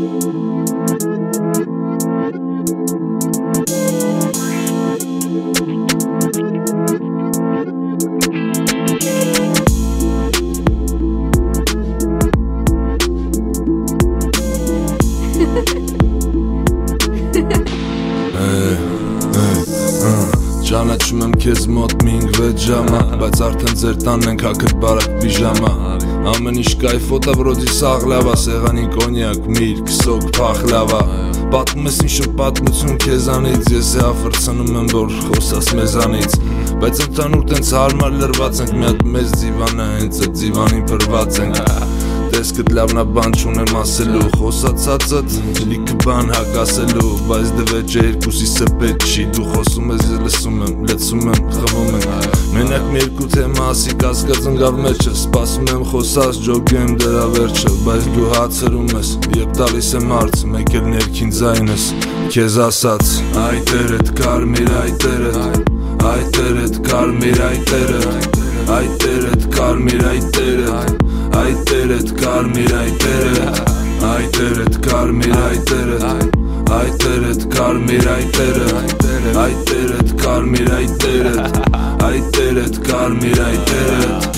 Ճանաչում եմ քեզ մոտ մի 5-6 ժամա, բայց արդեն ձեր տանն ենք հագët բարակ պիժամա։ Ամեն ինչ կայֆոտ է վրոդի սաղլավա, սեղանի կոնյակ, միր, քսոկ, փախլավա։ Պատմում ես ինչ-որ պատմություն քեզանից, ես է افրցնում եմ, որ խոսաս մեզանից։ Բայց ընդհանուր տենց հարմար լրված ենք, մի հատ մեծ դիվան է, հենց այդ դիվանին փրված ենք։ Տեսքդ լավնա բան չունեմ ասելու, խոսացածդ լիքը բան հակասելու, բայց դվեճը երկուսիսը պետք չի, դու խոսում ես, ես լսում եմ, լեցում եմ, խվում եմ։ Մենակ մի երկու թեմա ասի կասկած ընկավ մեջը, սպասում եմ խոսած, ջոգեմ դրա վերջը, բայց դու հացրում ես, երբ տալիս եմ հարց, մեկ էլ ներքին ձայնս, քեզ ասած, այ տերդ կարմիր, այ տերդ, այ տերդ կարմիր, այ տերդ, այ տերդ կարմիր, այ տերդ, այ տերդ կարմիր, այ տերդ, այ տերդ կարմիր, այ տերդ, այ տերդ կարմիր, այ տերդ, այ տերդ կարմիր, այ տերդ, այ տերդ կարմիր, այ տերդ։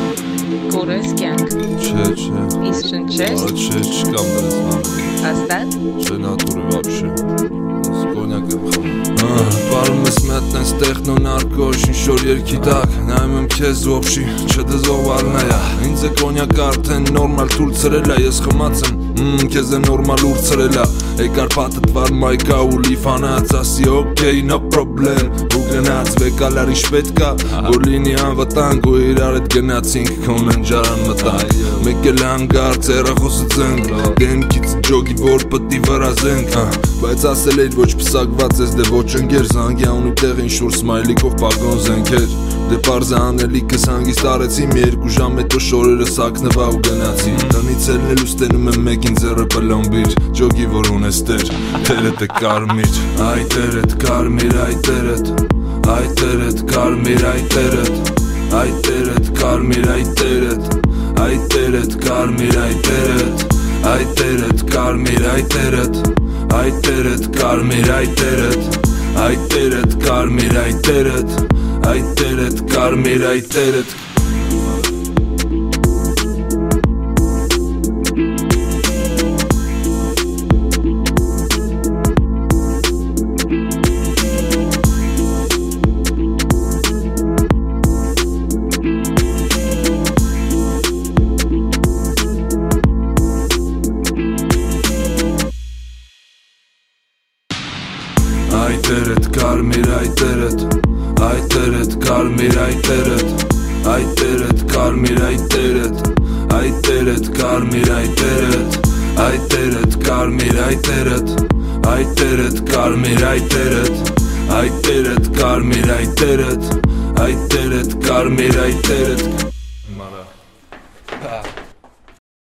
Կորես կյանք։ Չէ, չէ։ Իսկ շնչես։ Չէ, չկամ դրես ման։ Հաստատ։ Չէ, նատուրի вообще։ Ես կոնյակ եմ խմում։ Պարում ես մի հատ տենց տեխնո նարկո, ինչ-որ երգի տակ, նայում եմ քեզ ոբշի, չդզող վարնայա։ Ինձ է կոնյակը արդեն նորմալ թուլ ցրել է, ես խմած եմ, քեզ է նորմալ ուր ցրել է։ Եկար պատդ վար մայկա ու լիֆանած, ասի օքեյ, no problem, ու գնաց վեկալար ինչ պետք է, որ լինի անվտանգ ու իրար հետ գնացինք, քոնեն ջարան մտանք։ Մեկ էլ հանգարց հեռախոսը ծնկ, գեմքից ջոգի որ պտի վրազենք, բայց ասել էիր ոչ պսակված ես դե ոչ ընկեր, զանգյան ու տեղին շուր սմայլիկով պագոն զենքեր։ Դե պարզը անելիքս հանգիստ արեցի, մի 2 ժամ հետո շորերը սակնվա ու գնացի։ Տնից ելնելու ստենում եմ մեկին ձեռը պլոմբիր, ջոգի որ ունես տեր, տերդ է կարմիր, այ տերդ կարմիր, այ տերդ, այ տերդ կարմիր, այ տերդ, այ տերդ կարմիր, այ տերդ, այ տերդ կարմիր, այ տերդ, այ տերդ կարմիր, այ տերդ, այ տերդ կարմիր, այ տերդ, այ տերդ կարմիր, այ տերդ, այ տերդ կարմիր, այ տերդ։ Այ տերդ կարմիր, այ տերդ, այ տերդ կարմիր, այ տերդ, այ տերդ կարմիր, այ տերդ, այ տերդ կարմիր, այ տերդ, այ տերդ կարմիր, այ տերդ, այ տերդ կարմիր, այ տերդ, այ տերդ կարմիր, այ տերդ, այ տերդ կարմիր, այ տերդ։